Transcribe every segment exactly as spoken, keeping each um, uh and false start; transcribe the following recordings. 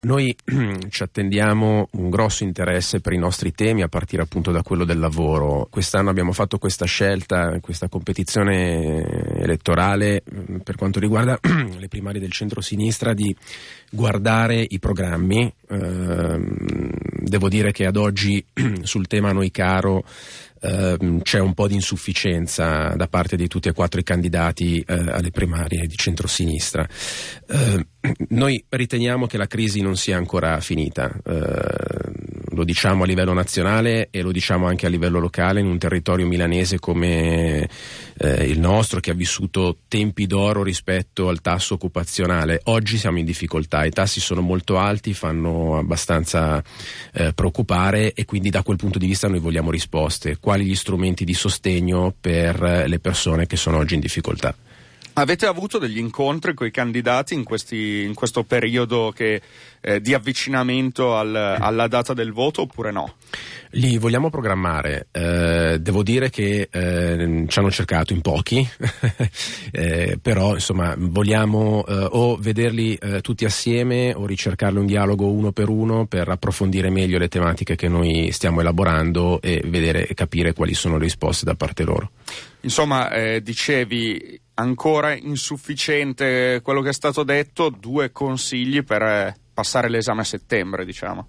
Noi ci attendiamo un grosso interesse per i nostri temi, a partire appunto da quello del lavoro. Quest'anno abbiamo fatto questa scelta, questa competizione elettorale per quanto riguarda le primarie del centro-sinistra, di guardare i programmi. Eh, devo dire che ad oggi sul tema a noi caro Uh, c'è un po' di insufficienza da parte di tutti e quattro i candidati uh, alle primarie di centrosinistra. Uh, noi riteniamo che la crisi non sia ancora finita, uh, lo diciamo a livello nazionale e lo diciamo anche a livello locale, in un territorio milanese come uh, il nostro, che ha vissuto tempi d'oro rispetto al tasso occupazionale. Oggi siamo in difficoltà, i tassi sono molto alti, fanno abbastanza uh, preoccupare, e quindi da quel punto di vista noi vogliamo risposte. Quali gli strumenti di sostegno per le persone che sono oggi in difficoltà? Avete avuto degli incontri con i candidati in, questi, in questo periodo che, eh, di avvicinamento al, alla data del voto, oppure no? Li vogliamo programmare, eh, devo dire che eh, ci hanno cercato in pochi, eh, però insomma vogliamo eh, o vederli eh, tutti assieme o ricercarli un dialogo uno per uno per approfondire meglio le tematiche che noi stiamo elaborando e vedere e capire quali sono le risposte da parte loro. Insomma, eh, dicevi, ancora insufficiente quello che è stato detto, due consigli per eh, passare l'esame a settembre, diciamo.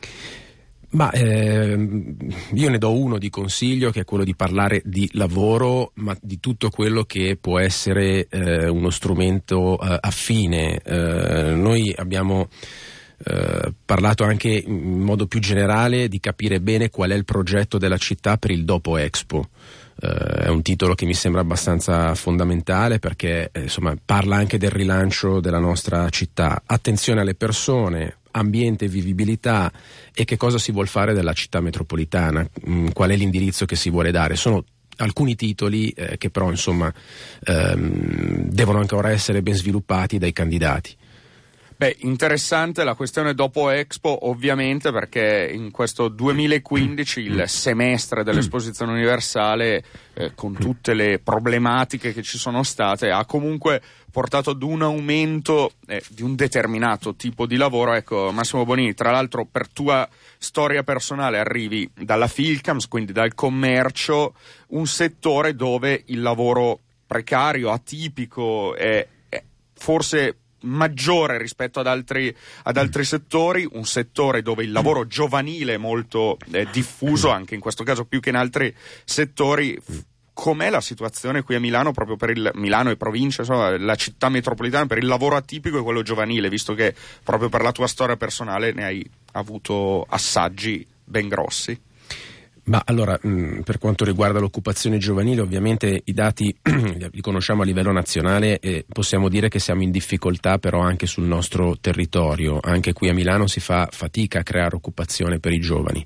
Ma eh, io ne do uno di consiglio, che è quello di parlare di lavoro, ma di tutto quello che può essere eh, uno strumento eh, affine. Eh, noi abbiamo eh, parlato anche in modo più generale di capire bene qual è il progetto della città per il dopo Expo. Uh, è un titolo che mi sembra abbastanza fondamentale, perché eh, insomma parla anche del rilancio della nostra città. Attenzione alle persone, ambiente, vivibilità, e che cosa si vuol fare della città metropolitana, mh, qual è l'indirizzo che si vuole dare. Sono alcuni titoli eh, che però insomma ehm, devono ancora essere ben sviluppati dai candidati. Beh, interessante la questione dopo Expo, ovviamente, perché in questo duemilaquindici, il semestre dell'Esposizione Universale, eh, con tutte le problematiche che ci sono state, ha comunque portato ad un aumento eh, di un determinato tipo di lavoro. Ecco, Massimo Bonini, tra l'altro per tua storia personale arrivi dalla Filcams, quindi dal commercio, un settore dove il lavoro precario, atipico, è, è forse maggiore rispetto ad altri, ad altri settori, un settore dove il lavoro giovanile è molto eh, diffuso, anche in questo caso più che in altri settori. Com'è la situazione qui a Milano, proprio per il Milano e provincia, insomma, la città metropolitana, per il lavoro atipico e quello giovanile, visto che proprio per la tua storia personale ne hai avuto assaggi ben grossi? Ma allora, mh, per quanto riguarda l'occupazione giovanile, ovviamente i dati li conosciamo a livello nazionale e possiamo dire che siamo in difficoltà però anche sul nostro territorio. Anche qui a Milano si fa fatica a creare occupazione per i giovani.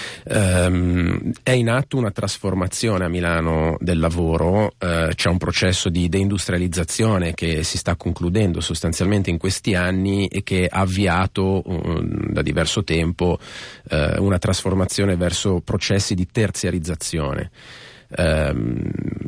Ehm, è in atto una trasformazione a Milano del lavoro, eh, c'è un processo di deindustrializzazione che si sta concludendo sostanzialmente in questi anni e che ha avviato um, da diverso tempo eh, una trasformazione verso processi di terziarizzazione. Um,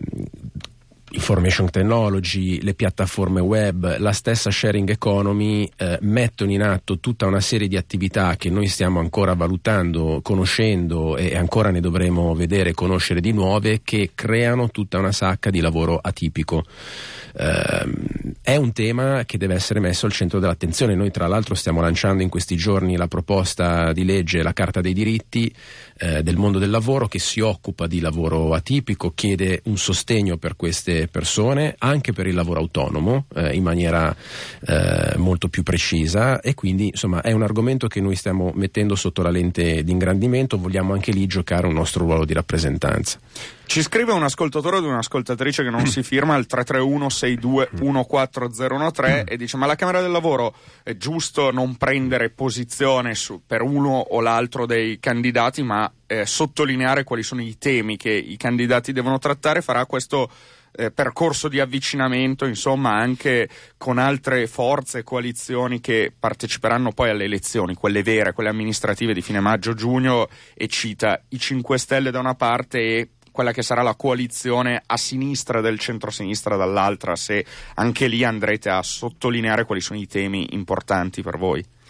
information technology, le piattaforme web, la stessa sharing economy eh, mettono in atto tutta una serie di attività che noi stiamo ancora valutando, conoscendo, e ancora ne dovremo vedere e conoscere di nuove, che creano tutta una sacca di lavoro atipico. Uh, è un tema che deve essere messo al centro dell'attenzione. Noi tra l'altro stiamo lanciando in questi giorni la proposta di legge, la Carta dei diritti eh, del mondo del lavoro, che si occupa di lavoro atipico, chiede un sostegno per queste persone, anche per il lavoro autonomo, eh, in maniera eh, molto più precisa, e quindi insomma è un argomento che noi stiamo mettendo sotto la lente di ingrandimento. Vogliamo anche lì giocare un nostro ruolo di rappresentanza. Ci scrive un ascoltatore o un'ascoltatrice che non si firma al tre tre uno sei due uno quattro zero uno tre e dice: ma la Camera del Lavoro è giusto non prendere posizione su, per uno o l'altro dei candidati, ma eh, sottolineare quali sono i temi che i candidati devono trattare? Farà questo eh, percorso di avvicinamento, insomma, anche con altre forze e coalizioni che parteciperanno poi alle elezioni, quelle vere, quelle amministrative di fine maggio-giugno, e cita i cinque Stelle da una parte e quella che sarà la coalizione a sinistra del centro-sinistra dall'altra, se anche lì andrete a sottolineare quali sono i temi importanti per voi.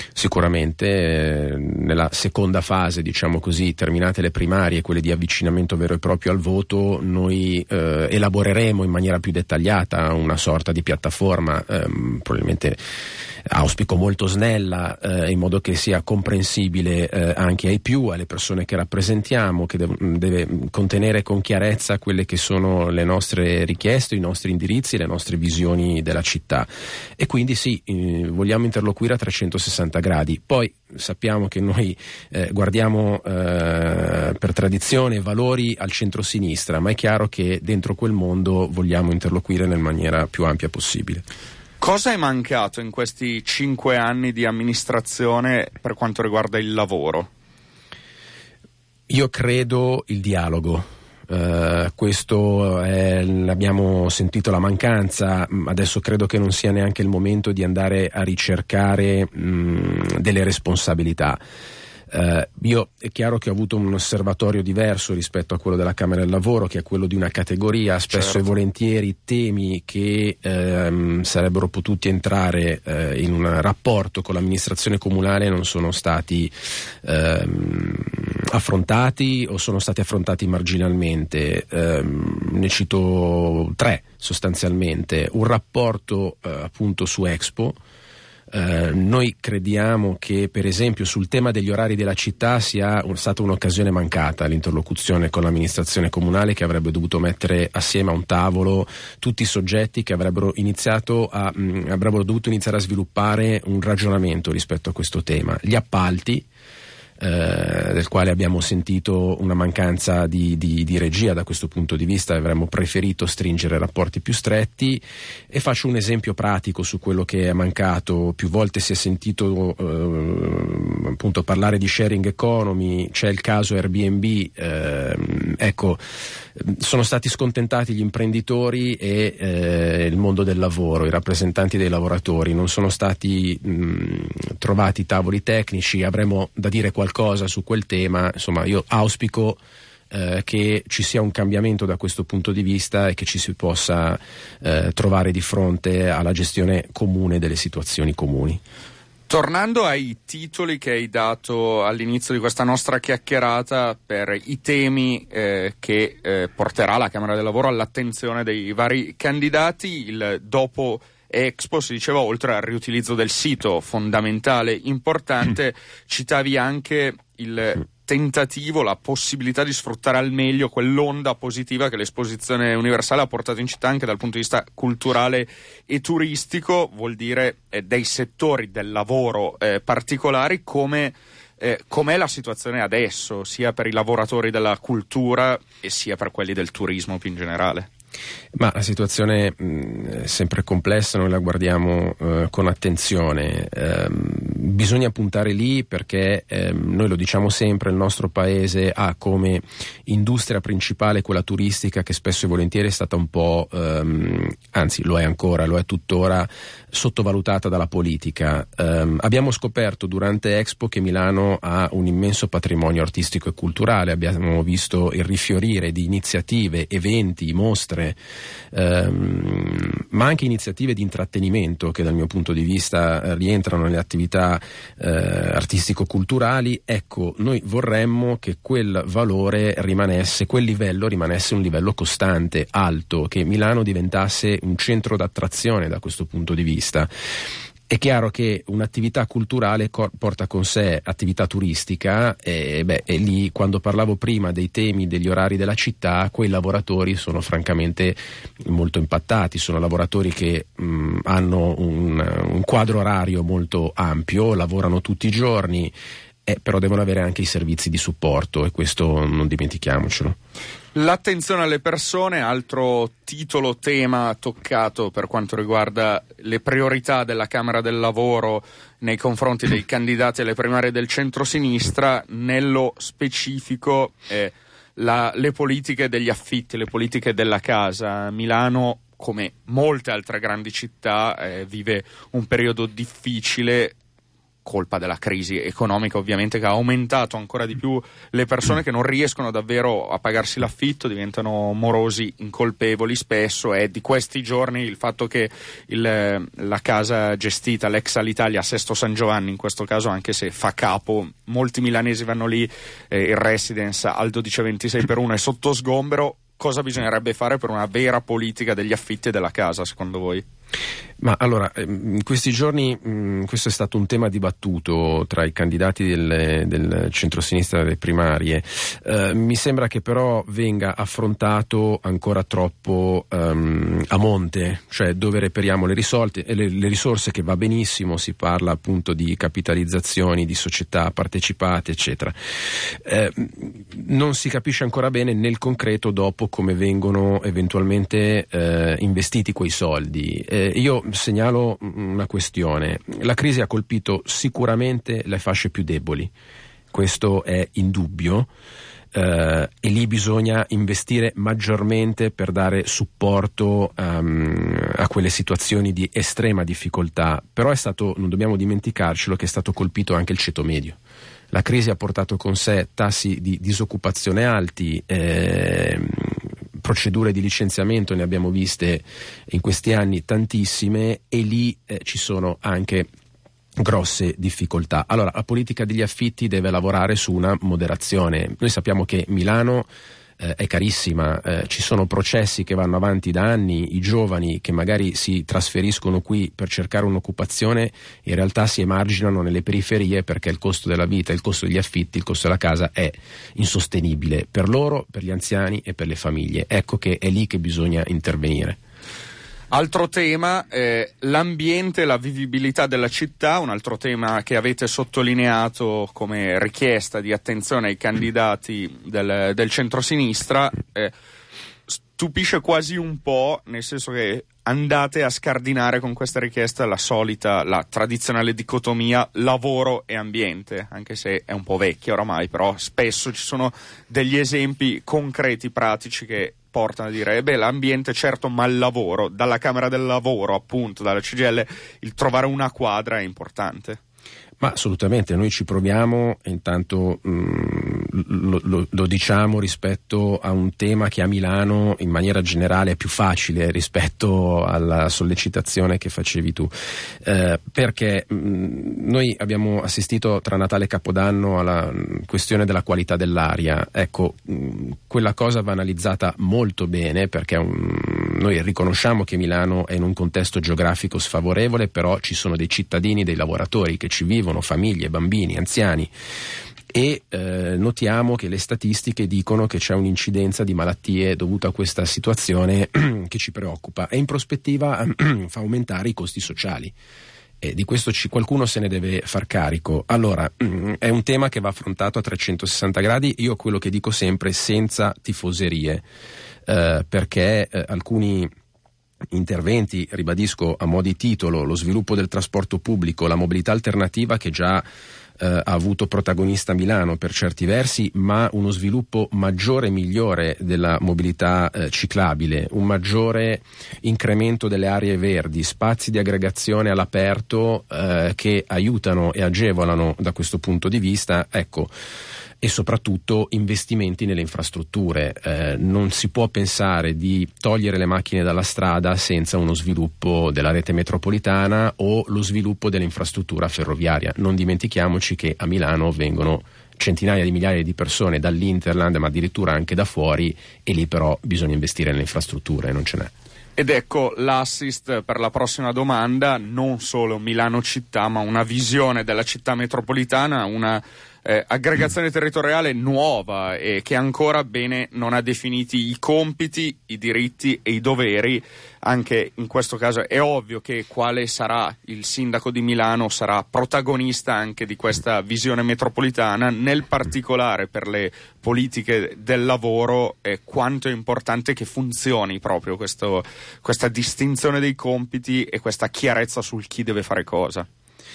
Sicuramente eh, nella seconda fase, diciamo così, terminate le primarie, quelle di avvicinamento vero e proprio al voto, noi eh, elaboreremo in maniera più dettagliata una sorta di piattaforma, ehm, probabilmente auspico molto snella, eh, in modo che sia comprensibile eh, anche ai più, alle persone che rappresentiamo, che deve, deve contenere con chiarezza quelle che sono le nostre richieste, i nostri indirizzi, le nostre visioni della città. E quindi sì, eh, vogliamo interloquire a trecentosessanta gradi. Poi sappiamo che noi eh, guardiamo eh, per tradizione e valori al centro-sinistra, ma è chiaro che dentro quel mondo vogliamo interloquire nella maniera più ampia possibile. Cosa è mancato in questi cinque anni di amministrazione per quanto riguarda il lavoro? Io credo il dialogo. Uh, questo è, abbiamo sentito la mancanza, adesso credo che non sia neanche il momento di andare a ricercare mh, delle responsabilità. Uh, io è chiaro che ho avuto un osservatorio diverso rispetto a quello della Camera del Lavoro, che è quello di una categoria, spesso certo. e volentieri temi che ehm, sarebbero potuti entrare eh, in un rapporto con l'amministrazione comunale non sono stati ehm, affrontati o sono stati affrontati marginalmente. Ehm, ne cito tre sostanzialmente: un rapporto eh, appunto su Expo. Uh, noi crediamo che per esempio sul tema degli orari della città sia un, stata un'occasione mancata l'interlocuzione con l'amministrazione comunale, che avrebbe dovuto mettere assieme a un tavolo tutti i soggetti che avrebbero iniziato a mh, avrebbero dovuto iniziare a sviluppare un ragionamento rispetto a questo tema. Gli appalti, Eh, del quale abbiamo sentito una mancanza di, di, di regia da questo punto di vista, avremmo preferito stringere rapporti più stretti. E faccio un esempio pratico su quello che è mancato. Più volte si è sentito eh, appunto parlare di sharing economy, c'è il caso Airbnb, eh, ecco, sono stati scontentati gli imprenditori e eh, il mondo del lavoro, i rappresentanti dei lavoratori, non sono stati mh, trovati tavoli tecnici. Avremo da dire qualcosa cosa su quel tema. Insomma, io auspico eh, che ci sia un cambiamento da questo punto di vista e che ci si possa eh, trovare di fronte alla gestione comune delle situazioni comuni. Tornando ai titoli che hai dato all'inizio di questa nostra chiacchierata per i temi eh, che eh, porterà la Camera del Lavoro all'attenzione dei vari candidati, il dopo Expo, si diceva, oltre al riutilizzo del sito, fondamentale, importante, citavi anche il tentativo, la possibilità di sfruttare al meglio quell'onda positiva che l'esposizione universale ha portato in città anche dal punto di vista culturale e turistico. Vuol dire eh, dei settori del lavoro eh, particolari. Come eh, com'è la situazione adesso, sia per i lavoratori della cultura e sia per quelli del turismo più in generale? Ma la situazione mh, è sempre complessa, noi la guardiamo eh, con attenzione. Eh, bisogna puntare lì perché eh, noi lo diciamo sempre, il nostro paese ha come industria principale quella turistica, che spesso e volentieri è stata un po', ehm, anzi lo è ancora, lo è tuttora, sottovalutata dalla politica. Eh, abbiamo scoperto durante Expo che Milano ha un immenso patrimonio artistico e culturale, abbiamo visto il rifiorire di iniziative, eventi, mostre, Ehm, ma anche iniziative di intrattenimento che dal mio punto di vista eh, rientrano nelle attività eh, artistico-culturali. Ecco, noi vorremmo che quel valore rimanesse, quel livello rimanesse un livello costante, alto, che Milano diventasse un centro d'attrazione da questo punto di vista. È chiaro che un'attività culturale cor- porta con sé attività turistica e, beh, e lì, quando parlavo prima dei temi degli orari della città, quei lavoratori sono francamente molto impattati, sono lavoratori che mh, hanno un, un quadro orario molto ampio, lavorano tutti i giorni, eh, però devono avere anche i servizi di supporto, e questo non dimentichiamocelo. L'attenzione alle persone, altro titolo, tema toccato per quanto riguarda le priorità della Camera del Lavoro nei confronti dei candidati alle primarie del centro-sinistra, nello specifico eh, la, le politiche degli affitti, le politiche della casa. Milano, come molte altre grandi città, eh, vive un periodo difficile. colpa della crisi economica ovviamente, che ha aumentato ancora di più le persone che non riescono davvero a pagarsi l'affitto, diventano morosi incolpevoli spesso. È di questi giorni il fatto che il, la casa gestita, l'ex Alitalia Sesto San Giovanni in questo caso, anche se fa capo, molti milanesi vanno lì, eh, il residence al dodici ventisei per uno è sotto sgombero. Cosa bisognerebbe fare per una vera politica degli affitti e della casa, secondo voi? Ma allora, in questi giorni mh, questo è stato un tema dibattuto tra i candidati del, del centrosinistra delle primarie. Eh, mi sembra che però venga affrontato ancora troppo um, a monte, cioè dove reperiamo le, risolte, le, le risorse, che va benissimo, si parla appunto di capitalizzazioni, di società partecipate, eccetera. Eh, non si capisce ancora bene nel concreto dopo come vengono eventualmente eh, investiti quei soldi. Eh, io segnalo una questione: la crisi ha colpito sicuramente le fasce più deboli, questo è indubbio, eh, e lì bisogna investire maggiormente per dare supporto um, a quelle situazioni di estrema difficoltà. Però è stato, non dobbiamo dimenticarcelo, che è stato colpito anche il ceto medio. La crisi ha portato con sé tassi di disoccupazione alti, eh, procedure di licenziamento ne abbiamo viste in questi anni tantissime, e lì eh, ci sono anche grosse difficoltà. Allora, la politica degli affitti deve lavorare su una moderazione. Noi sappiamo che Milano eh, è carissima, eh, ci sono processi che vanno avanti da anni, i giovani che magari si trasferiscono qui per cercare un'occupazione in realtà si emarginano nelle periferie perché il costo della vita, il costo degli affitti, il costo della casa è insostenibile per loro, per gli anziani e per le famiglie. Ecco che è lì che bisogna intervenire. Altro tema, eh, l'ambiente, la vivibilità della città, un altro tema che avete sottolineato come richiesta di attenzione ai candidati del, del centrosinistra. Eh, stupisce quasi un po', nel senso che andate a scardinare con questa richiesta la solita, la tradizionale dicotomia lavoro e ambiente, anche se è un po' vecchia oramai, però spesso ci sono degli esempi concreti, pratici, che portano a dire, eh beh, l'ambiente certo, ma il lavoro, dalla Camera del Lavoro, appunto, dalla C G I L, il trovare una quadra è importante. Ma assolutamente, noi ci proviamo, intanto mh, lo, lo, lo diciamo rispetto a un tema che a Milano in maniera generale è più facile rispetto alla sollecitazione che facevi tu, eh, perché mh, noi abbiamo assistito tra Natale e Capodanno alla mh, questione della qualità dell'aria. Ecco, mh, quella cosa va analizzata molto bene, perché um, noi riconosciamo che Milano è in un contesto geografico sfavorevole, però ci sono dei cittadini, dei lavoratori che ci vivono, famiglie, bambini, anziani, e eh, notiamo che le statistiche dicono che c'è un'incidenza di malattie dovuta a questa situazione che ci preoccupa, e in prospettiva fa aumentare i costi sociali. E di questo ci, qualcuno se ne deve far carico. Allora, è un tema che va affrontato a trecentosessanta gradi, io quello che dico sempre, senza tifoserie, eh, perché eh, alcuni interventi, ribadisco a mo' di titolo, lo sviluppo del trasporto pubblico, la mobilità alternativa, che già eh, ha avuto protagonista a Milano per certi versi, ma uno sviluppo maggiore e migliore della mobilità eh, ciclabile, un maggiore incremento delle aree verdi, spazi di aggregazione all'aperto eh, che aiutano e agevolano da questo punto di vista, ecco, e soprattutto investimenti nelle infrastrutture. Eh, non si può pensare di togliere le macchine dalla strada senza uno sviluppo della rete metropolitana o lo sviluppo dell'infrastruttura ferroviaria. Non dimentichiamoci che a Milano vengono centinaia di migliaia di persone dall'Interland, ma addirittura anche da fuori, e lì però bisogna investire nelle infrastrutture, non ce n'è. Ed ecco l'assist per la prossima domanda: non solo Milano città, ma una visione della città metropolitana, una eh, aggregazione territoriale nuova e che ancora bene non ha definiti i compiti, i diritti e i doveri. Anche in questo caso è ovvio che quale sarà il sindaco di Milano sarà protagonista anche di questa visione metropolitana, nel particolare per le politiche del lavoro. Eh, quanto è importante che funzioni proprio questo, questa distinzione dei compiti e questa chiarezza sul chi deve fare cosa.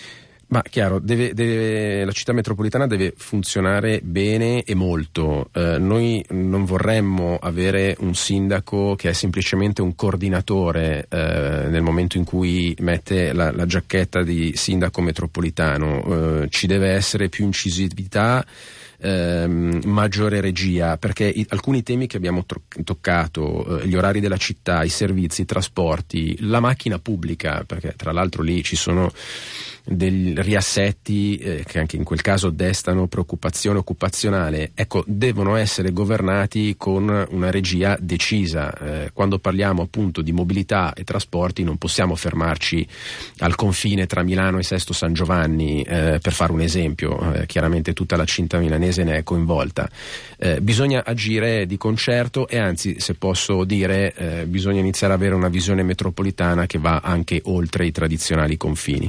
Ma chiaro, deve, deve, la città metropolitana deve funzionare bene e molto. Eh, noi non vorremmo avere un sindaco che è semplicemente un coordinatore eh, nel momento in cui mette la, la giacchetta di sindaco metropolitano. Eh, ci deve essere più incisività, ehm, maggiore regia, perché i, alcuni temi che abbiamo tro- toccato, eh, gli orari della città, i servizi, i trasporti, la macchina pubblica, perché tra l'altro lì ci sono dei riassetti eh, che anche in quel caso destano preoccupazione occupazionale, ecco, devono essere governati con una regia decisa. Eh, quando parliamo appunto di mobilità e trasporti non possiamo fermarci al confine tra Milano e Sesto San Giovanni, eh, per fare un esempio, eh, chiaramente tutta la cinta milanese ne è coinvolta. Eh, bisogna agire di concerto e anzi, se posso dire, eh, bisogna iniziare ad avere una visione metropolitana che va anche oltre i tradizionali confini.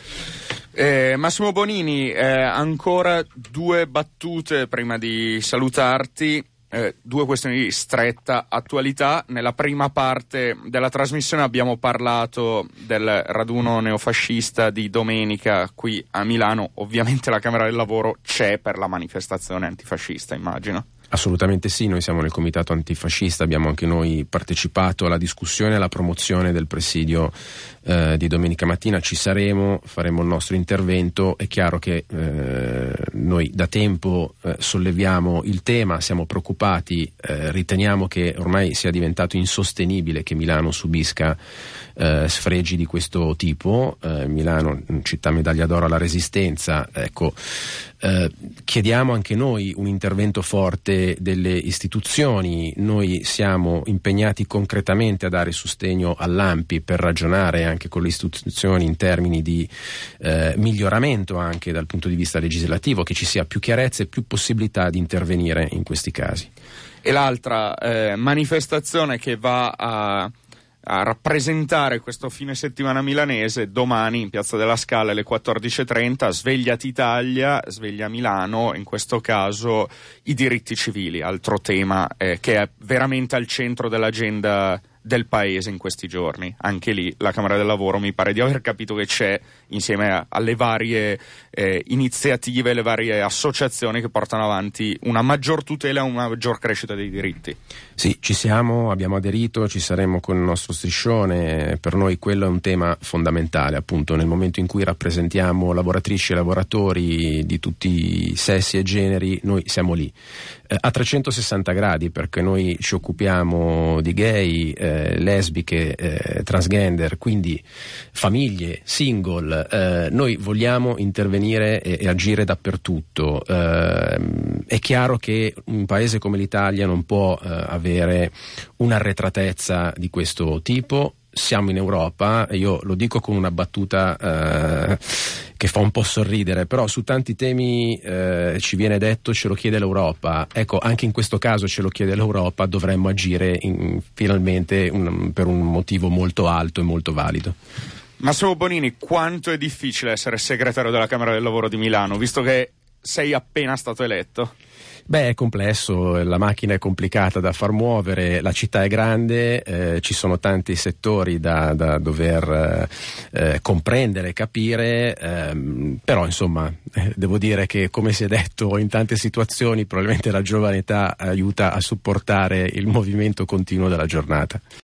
Eh, Massimo Bonini, eh, ancora due battute prima di salutarti, eh, due questioni di stretta attualità. Nella prima parte della trasmissione abbiamo parlato del raduno neofascista di domenica qui a Milano. Ovviamente la Camera del Lavoro c'è per la manifestazione antifascista, immagino. Assolutamente sì, noi siamo nel comitato antifascista, abbiamo anche noi partecipato alla discussione e alla promozione del presidio eh, di domenica mattina, ci saremo, faremo il nostro intervento. È chiaro che eh, noi da tempo eh, solleviamo il tema, siamo preoccupati, eh, riteniamo che ormai sia diventato insostenibile che Milano subisca eh, sfregi di questo tipo. eh, Milano, città medaglia d'oro alla Resistenza, ecco. Eh, chiediamo anche noi un intervento forte delle istituzioni. Noi siamo impegnati concretamente a dare sostegno all'A M P I per ragionare anche con le istituzioni in termini di eh, miglioramento anche dal punto di vista legislativo, che ci sia più chiarezza e più possibilità di intervenire in questi casi. E l'altra eh, manifestazione che va a a rappresentare questo fine settimana milanese, domani in Piazza della Scala alle quattordici e trenta, Svegliati Italia, Sveglia Milano, in questo caso i diritti civili, altro tema eh, che è veramente al centro dell'agenda del paese in questi giorni. Anche lì la Camera del Lavoro mi pare di aver capito che c'è, insieme a, alle varie eh, iniziative, le varie associazioni che portano avanti una maggior tutela e una maggior crescita dei diritti. Sì, ci siamo, abbiamo aderito, ci saremo con il nostro striscione. Per noi quello è un tema fondamentale, appunto nel momento in cui rappresentiamo lavoratrici e lavoratori di tutti i sessi e generi, noi siamo lì eh, a trecentosessanta gradi, perché noi ci occupiamo di gay, eh, lesbiche, eh, transgender, quindi famiglie, single. Eh, noi vogliamo intervenire e, e agire dappertutto. Eh, è chiaro che un paese come l'Italia non può eh, avere un'arretratezza di questo tipo. Siamo in Europa, e io lo dico con una battuta eh, che fa un po' sorridere, però su tanti temi eh, ci viene detto ce lo chiede l'Europa. Ecco, anche in questo caso ce lo chiede l'Europa, dovremmo agire in, finalmente un, per un motivo molto alto e molto valido. Massimo Bonini, quanto è difficile essere segretario della Camera del Lavoro di Milano, visto che sei appena stato eletto? Beh, è complesso, la macchina è complicata da far muovere, la città è grande, eh, ci sono tanti settori da, da dover eh, comprendere, capire, ehm, però insomma eh, devo dire che, come si è detto in tante situazioni, probabilmente la giovane età aiuta a supportare il movimento continuo della giornata.